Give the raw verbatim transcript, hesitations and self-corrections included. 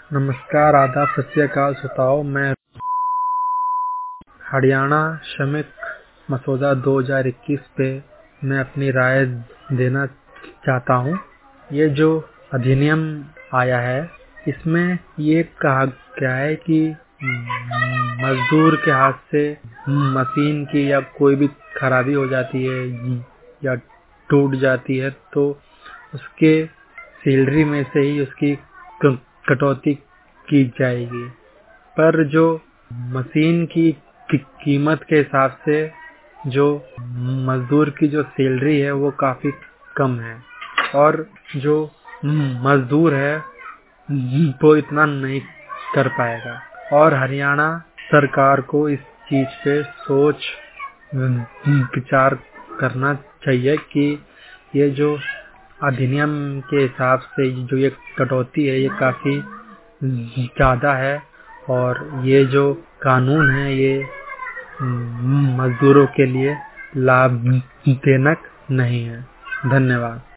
नमस्कार, आदाब, सत श्री अकाल श्रोताओं। मैं हरियाणा श्रमिक मसौदा दो हज़ार इक्कीस पे मैं अपनी राय देना चाहता हूँ। ये जो अधिनियम आया है, इसमें ये कहा गया है कि मजदूर के हाथ से मशीन की या कोई भी खराबी हो जाती है या टूट जाती है तो उसके सैलरी में से ही उसकी कटौती की जाएगी। पर जो मशीन की कीमत के हिसाब से जो मजदूर की जो सैलरी है वो काफी कम है और जो मजदूर है वो इतना नहीं कर पाएगा। और हरियाणा सरकार को इस चीज पे सोच विचार करना चाहिए कि ये जो अधिनियम के हिसाब से जो ये कटौती है ये काफी ज्यादा है और ये जो कानून है ये मजदूरों के लिए लाभजनक नहीं है। धन्यवाद।